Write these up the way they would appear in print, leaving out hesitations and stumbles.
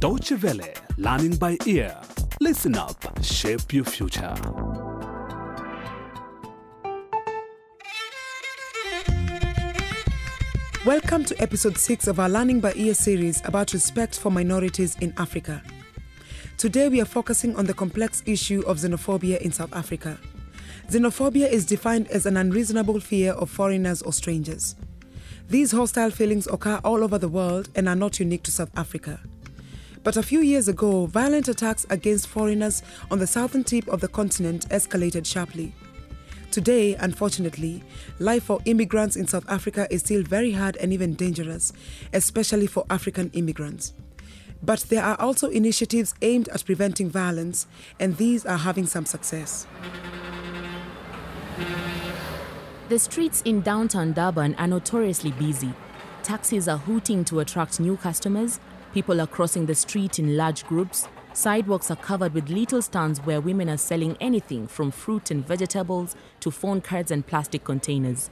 Deutsche Welle, learning by ear. Listen up, shape your future. Welcome to episode 6 of our Learning by Ear series about respect for minorities in Africa. Today we are focusing on the complex issue of xenophobia in South Africa. Xenophobia is defined as an unreasonable fear of foreigners or strangers. These hostile feelings occur all over the world and are not unique to South Africa. But a few years ago, violent attacks against foreigners on the southern tip of the continent escalated sharply. Today, unfortunately, life for immigrants in South Africa is still very hard and even dangerous, especially for African immigrants. But there are also initiatives aimed at preventing violence, and these are having some success. The streets in downtown Durban are notoriously busy. Taxis are hooting to attract new customers, people are crossing the street in large groups, sidewalks are covered with little stands where women are selling anything from fruit and vegetables to phone cards and plastic containers.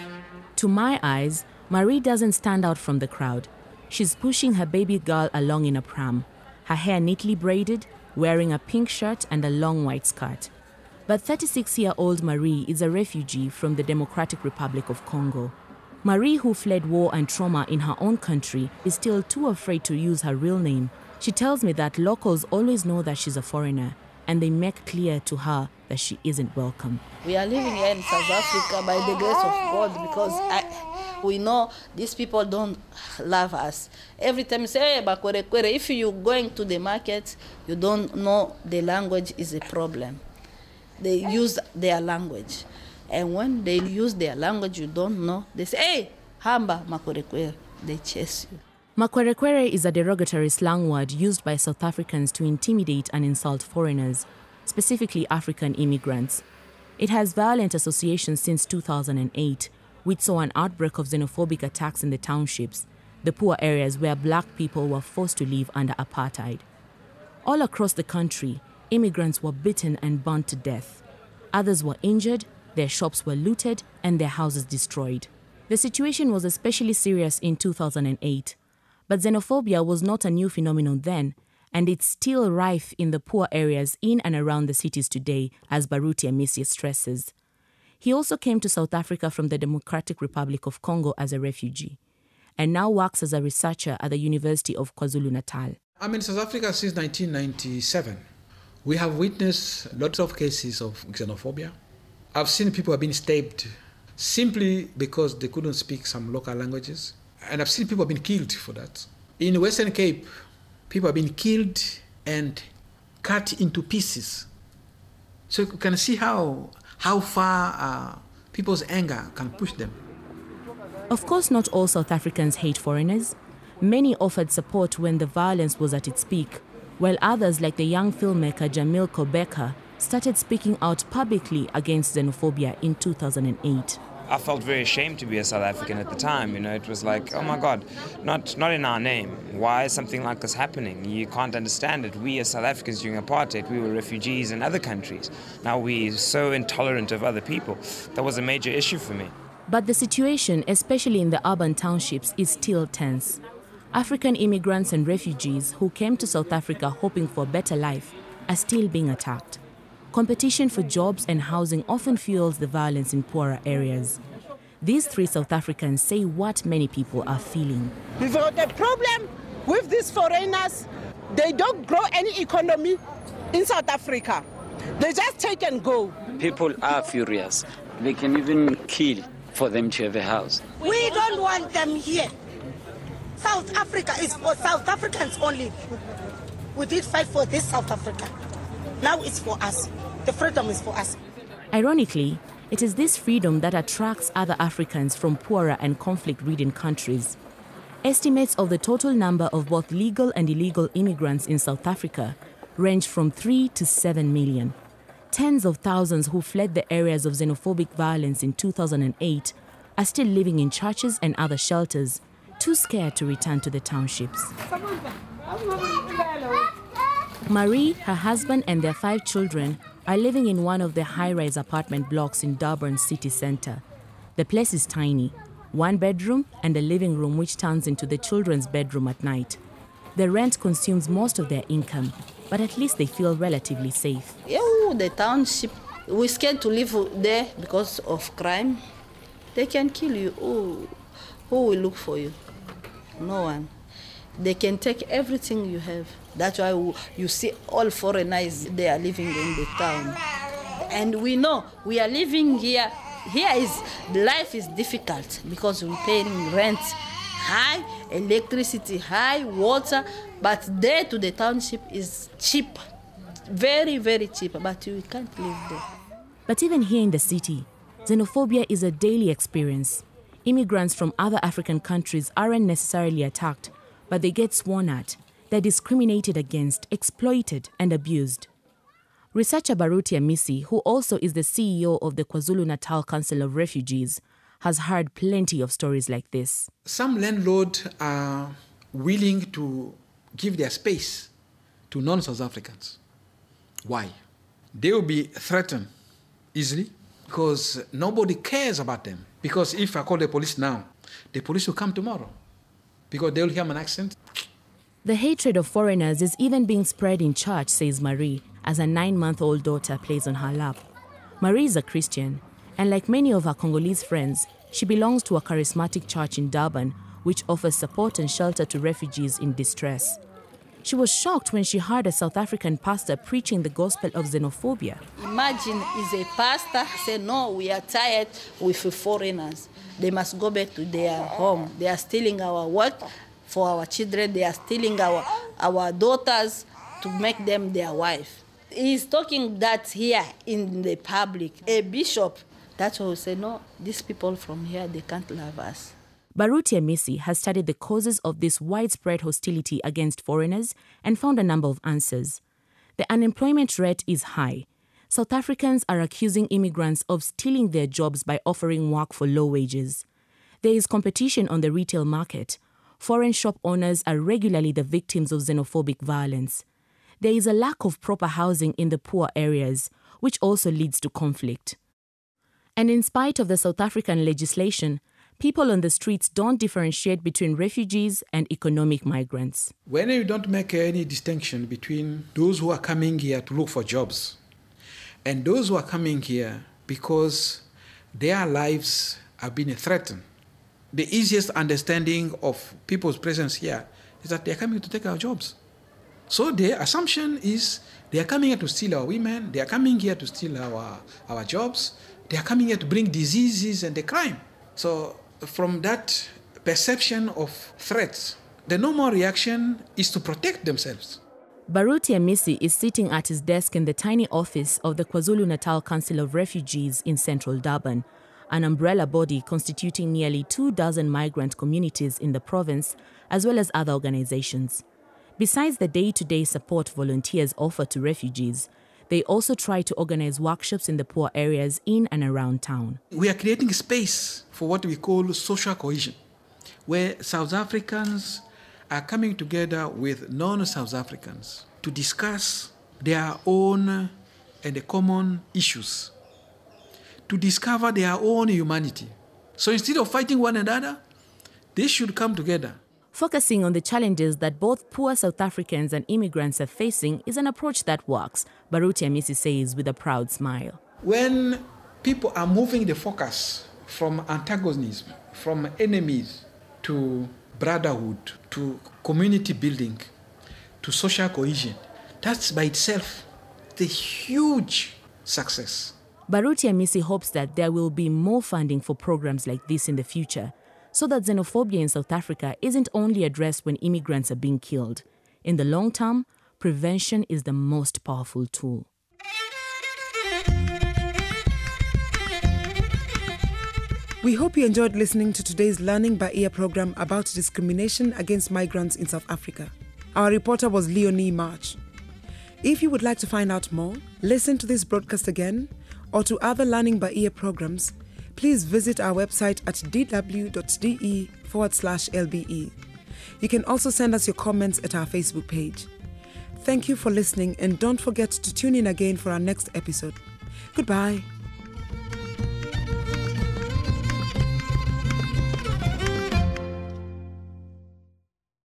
To my eyes, Marie doesn't stand out from the crowd. She's pushing her baby girl along in a pram, her hair neatly braided, wearing a pink shirt and a long white skirt. But 36-year-old Marie is a refugee from the Democratic Republic of Congo. Marie, who fled war and trauma in her own country, is still too afraid to use her real name. She tells me that locals always know that she's a foreigner, and they make clear to her that she isn't welcome. We are living here in South Africa by the grace of God because we know these people don't love us. Every time you say, hey, Bakwerekwere, if you're going to the market, you don't know the language is a problem. They use their language. And when they use their language you don't know, they say, hey, hamba Makwerekwere. They chase you. Makwerekwere is a derogatory slang word used by South Africans to intimidate and insult foreigners, specifically African immigrants. It has violent associations since 2008, which saw an outbreak of xenophobic attacks in the townships, the poor areas where black people were forced to live under apartheid. All across the country, immigrants were beaten and burnt to death. Others were injured, their shops were looted, and their houses destroyed. The situation was especially serious in 2008. But xenophobia was not a new phenomenon then, and it's still rife in the poor areas in and around the cities today, as Baruti Amisi stresses. He also came to South Africa from the Democratic Republic of Congo as a refugee, and now works as a researcher at the University of KwaZulu-Natal. I'm in South Africa since 1997. We have witnessed lots of cases of xenophobia. I've seen people have been stabbed simply because they couldn't speak some local languages. And I've seen people have been killed for that. In Western Cape, people have been killed and cut into pieces. So you can see how far people's anger can push them. Of course, not all South Africans hate foreigners. Many offered support when the violence was at its peak, while others, like the young filmmaker Jamil Kobeka, started speaking out publicly against xenophobia in 2008. I felt very ashamed to be a South African at the time. It was like, oh my God, not in our name. Why is something like this happening? You can't understand it. We as South Africans during apartheid, we were refugees in other countries. Now we're so intolerant of other people. That was a major issue for me. But the situation, especially in the urban townships, is still tense. African immigrants and refugees who came to South Africa hoping for a better life are still being attacked. Competition for jobs and housing often fuels the violence in poorer areas. These three South Africans say what many people are feeling. The problem with these foreigners, they don't grow any economy in South Africa. They just take and go. People are furious. They can even kill for them to have a house. We don't want them here. South Africa is for South Africans only. We did fight for this South Africa. Now it's for us. The freedom is for us. Ironically, it is this freedom that attracts other Africans from poorer and conflict-ridden countries. Estimates of the total number of both legal and illegal immigrants in South Africa range from 3 to 7 million. Tens of thousands who fled the areas of xenophobic violence in 2008 are still living in churches and other shelters, too scared to return to the townships. Marie, her husband, and their 5 children are living in one of the high-rise apartment blocks in Durban city center. The place is tiny, 1 bedroom and a living room which turns into the children's bedroom at night. The rent consumes most of their income, but at least they feel relatively safe. Yeah, the township, we're scared to live there because of crime. They can kill you. Who will look for you? No one. They can take everything you have. That's why you see all foreigners, they are living in the town. And we know we are living here. Life is difficult because we're paying rent high, electricity high, water, but there to the township is cheap. Very, very cheap, but we can't live there. But even here in the city, xenophobia is a daily experience. Immigrants from other African countries aren't necessarily attacked, but they get sworn at. They're discriminated against, exploited, and abused. Researcher Baruti Amisi, who also is the CEO of the KwaZulu-Natal Council of Refugees, has heard plenty of stories like this. Some landlords are willing to give their space to non-South Africans. Why? They will be threatened easily because nobody cares about them. Because if I call the police now, the police will come tomorrow because they will hear my accent. The hatred of foreigners is even being spread in church, says Marie, as a 9-month-old daughter plays on her lap. Marie is a Christian, and like many of her Congolese friends, she belongs to a charismatic church in Durban, which offers support and shelter to refugees in distress. She was shocked when she heard a South African pastor preaching the gospel of xenophobia. Imagine is a pastor say, no, we are tired with foreigners. They must go back to their home. They are stealing our work for our children. They are stealing our daughters to make them their wife. He's talking that here in the public. A bishop, that's why we say, no, these people from here, they can't love us. Baruti Amisi has studied the causes of this widespread hostility against foreigners and found a number of answers. The unemployment rate is high. South Africans are accusing immigrants of stealing their jobs by offering work for low wages. There is competition on the retail market. Foreign shop owners are regularly the victims of xenophobic violence. There is a lack of proper housing in the poor areas, which also leads to conflict. And in spite of the South African legislation, people on the streets don't differentiate between refugees and economic migrants. When you don't make any distinction between those who are coming here to look for jobs and those who are coming here because their lives are being threatened, the easiest understanding of people's presence here is that they are coming to take our jobs. So the assumption is they are coming here to steal our women, they are coming here to steal our jobs, they are coming here to bring diseases and the crime. So from that perception of threats, the normal reaction is to protect themselves. Baruti Amisi is sitting at his desk in the tiny office of the KwaZulu-Natal Council of Refugees in central Durban, an umbrella body constituting nearly 24 migrant communities in the province, as well as other organizations. Besides the day-to-day support volunteers offer to refugees, they also try to organize workshops in the poor areas in and around town. We are creating space for what we call social cohesion, where South Africans are coming together with non-South Africans to discuss their own and common issues, to discover their own humanity. So instead of fighting one another, they should come together. Focusing on the challenges that both poor South Africans and immigrants are facing is an approach that works, Baruti Amisi says with a proud smile. When people are moving the focus from antagonism, from enemies to brotherhood, to community building, to social cohesion, that's by itself the huge success. Baruti Amisi hopes that there will be more funding for programs like this in the future, so that xenophobia in South Africa isn't only addressed when immigrants are being killed. In the long term, prevention is the most powerful tool. We hope you enjoyed listening to today's Learning by Ear program about discrimination against migrants in South Africa. Our reporter was Leonie March. If you would like to find out more, listen to this broadcast again, or to other Learning by Ear programs, please visit our website at dw.de/LBE. You can also send us your comments at our Facebook page. Thank you for listening, and don't forget to tune in again for our next episode. Goodbye.